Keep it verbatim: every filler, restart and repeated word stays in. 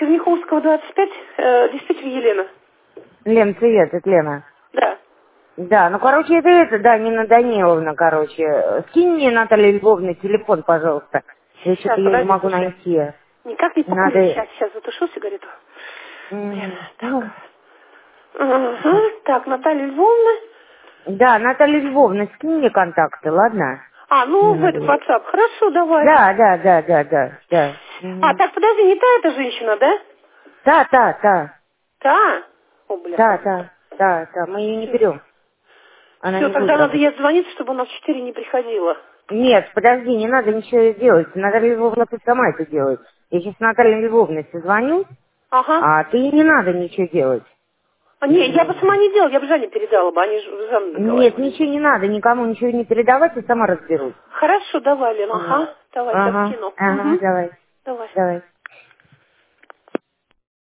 Черняховского, двадцать пять, э, диспетчер Елена. Лен, привет, это Лена. Да. Да, ну, короче, это это, да, Нина Даниловна, короче. Скинь мне, Наталья Львовна, телефон, пожалуйста. Я Сейчас, что-то ее не подожди, могу слушай. найти. Никак не покурить. Надо... Сейчас, сейчас затушу сигарету. Блин, М, так. Ну, Ага. Так, Наталья Львовна. да, Наталья Львовна, скинь мне контакты, ладно? А, ну, Мне в этот надо... WhatsApp. Хорошо, давай. Да, да, да, да, да, да. А, Мгм. так, подожди, не та эта женщина, да? Да, да, да, Та? О, бляха, да, муха. да, да, да, мы ее не Все. берем. Она Все, не будет тогда надо ей работать. звонить, чтобы она в четыре не приходила. Нет, подожди, не надо ничего делать. Наталья Львовна пусть сама это делает. Я сейчас Наталье Львовне созвоню, Ага. а ты не надо ничего делать. А, не, я бы сама М, не делала, я бы Жанне передала бы, они же Жанна Нет, договаривались. ничего не надо, никому ничего не передавать, я сама разберусь. Хорошо, давай, Лена, М, ага. Давай, сейчас Ага, кину. ага, Угу. давай, Давай. давай.